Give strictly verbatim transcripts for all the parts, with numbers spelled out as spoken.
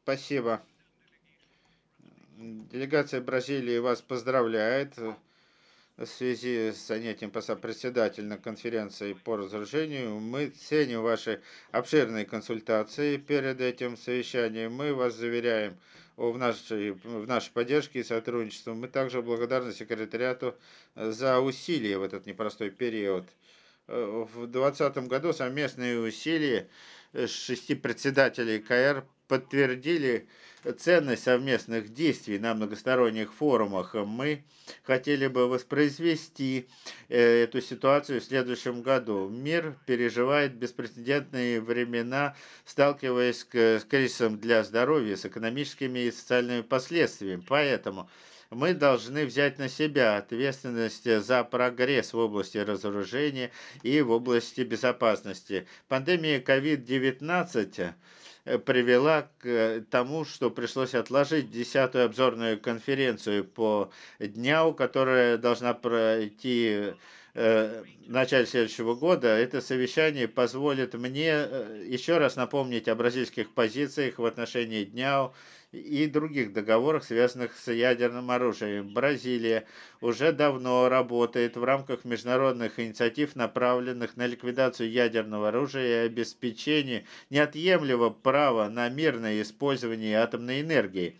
Спасибо. Делегация Бразилии вас поздравляет э, в связи с занятием поста председателя на конференции по разоружению. Мы ценим ваши обширные консультации перед этим совещанием. Мы вас заверяем в нашей, в нашей поддержке и сотрудничестве. Мы также благодарны секретариату э, за усилия в этот непростой период. Э, В двадцатом году совместные усилия э, шести председателей КР подтвердили ценность совместных действий на многосторонних форумах. Мы хотели бы воспроизвести э, эту ситуацию в следующем году. Мир переживает беспрецедентные времена, сталкиваясь к- с кризисом для здоровья, с экономическими и социальными последствиями. Поэтому мы должны взять на себя ответственность за прогресс в области разоружения и в области безопасности. Пандемия ковид девятнадцать э, привела к э, тому, что пришлось отложить десятую обзорную конференцию по дню, которая должна пройти э, в начале следующего года. Это совещание позволит мне э, еще раз напомнить о бразильских позициях в отношении дня и других договорах, связанных с ядерным оружием. Бразилия уже давно работает в рамках международных инициатив, направленных на ликвидацию ядерного оружия и обеспечение неотъемлемого права на мирное использование атомной энергии.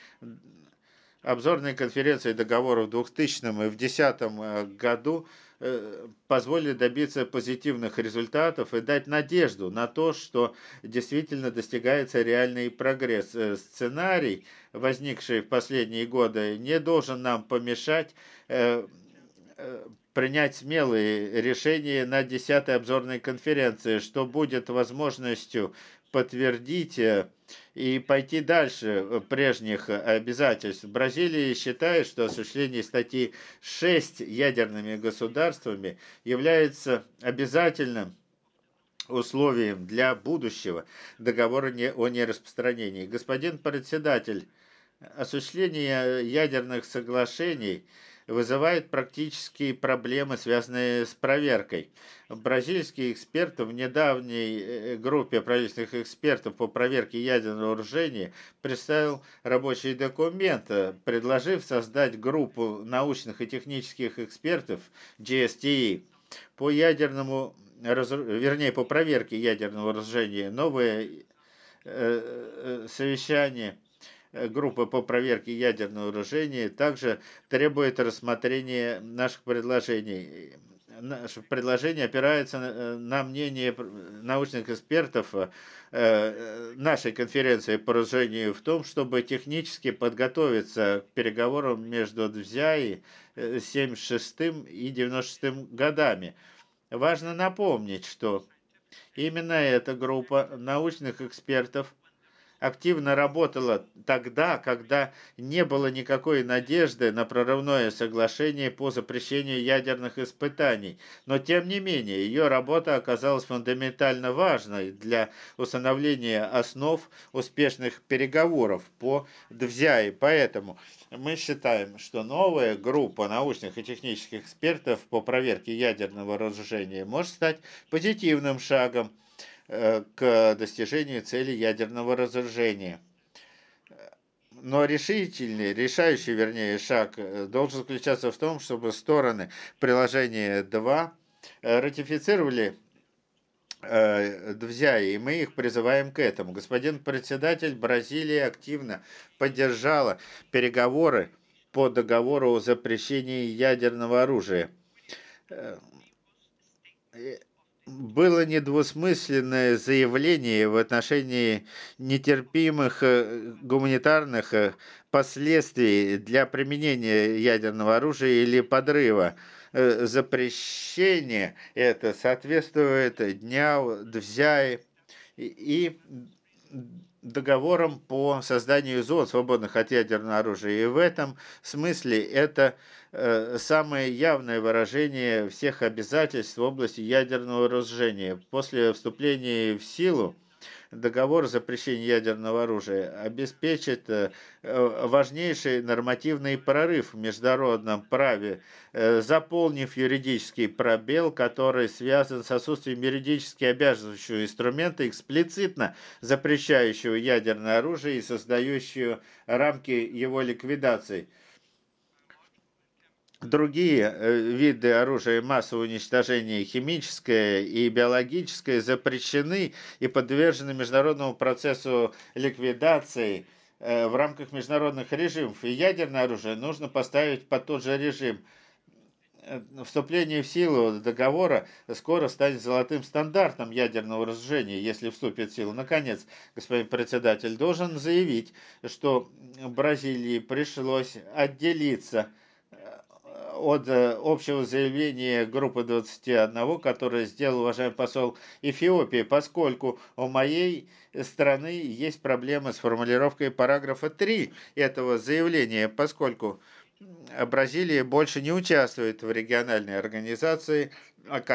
Обзорные конференции договоров в двухтысячном и в две тысячи десятом э, году э, позволили добиться позитивных результатов и дать надежду на то, что действительно достигается реальный прогресс. Э, Сценарий, возникший в последние годы, не должен нам помешать э, э, принять смелые решения на десятой обзорной конференции, что будет возможностью подтвердить э, и пойти дальше э, прежних обязательств. Бразилия считает, что осуществление статьи шесть ядерными государствами является обязательным условием для будущего договора не- о нераспространении. Господин председатель, осуществление ядерных соглашений вызывает практические проблемы, связанные с проверкой. Бразильские эксперты в недавней э, группе правительственных экспертов по проверке ядерного вооружения представил рабочий документ, э, предложив создать группу научных и технических экспертов джи эс ти и по ядерному, вернее, по проверке ядерного разоружения. Новое э, э, совещание группы по проверке ядерного вооружения также требует рассмотрения наших предложений. Наше предложение опирается на, на мнение научных экспертов э, нашей конференции по разоружению в том, чтобы технически подготовиться к переговорам между ДВЗЯИ семьдесят шестым и девяносто шестым годами. Важно напомнить, что именно эта группа научных экспертов активно работала тогда, когда не было никакой надежды на прорывное соглашение по запрещению ядерных испытаний. Но, тем не менее, ее работа оказалась фундаментально важной для установления основ успешных переговоров по ДВЗЯИ. Поэтому мы считаем, что новая группа научных и технических экспертов по проверке ядерного разоружения может стать позитивным шагом к достижению цели ядерного разоружения. Но решительный, решающий, вернее, шаг должен заключаться в том, чтобы стороны приложения два ратифицировали ДВЗЯИ, и мы их призываем к этому. Господин председатель, Бразилия активно поддержала переговоры по договору о запрещении ядерного оружия. Было недвусмысленное заявление в отношении нетерпимых э, гуманитарных э, последствий для применения ядерного оружия или подрыва. Э, Запрещение это соответствует дню ДВЗЯИ и договором по созданию зон, свободных от ядерного оружия. И в этом смысле это э, самое явное выражение всех обязательств в области ядерного разоружения. После вступления в силу Договор о запрещении ядерного оружия обеспечит э, э, важнейший нормативный прорыв в международном праве, э, заполнив юридический пробел, который связан с отсутствием юридически обязывающего инструмента, эксплицитно запрещающего ядерное оружие и создающего рамки его ликвидации. Другие э, виды оружия массового уничтожения, химическое и биологическое, запрещены и подвержены международному процессу ликвидации э, в рамках международных режимов. И ядерное оружие нужно поставить под тот же режим. Э, Вступление в силу договора скоро станет золотым стандартом ядерного разоружения, если вступит в силу. Наконец, господин председатель, должен заявить, что Бразилии пришлось отделиться от э, общего заявления группы двадцати одного, которое сделал уважаемый посол Эфиопии, поскольку у моей страны есть проблемы с формулировкой параграфа три этого заявления, поскольку Бразилия больше не участвует в региональной организации,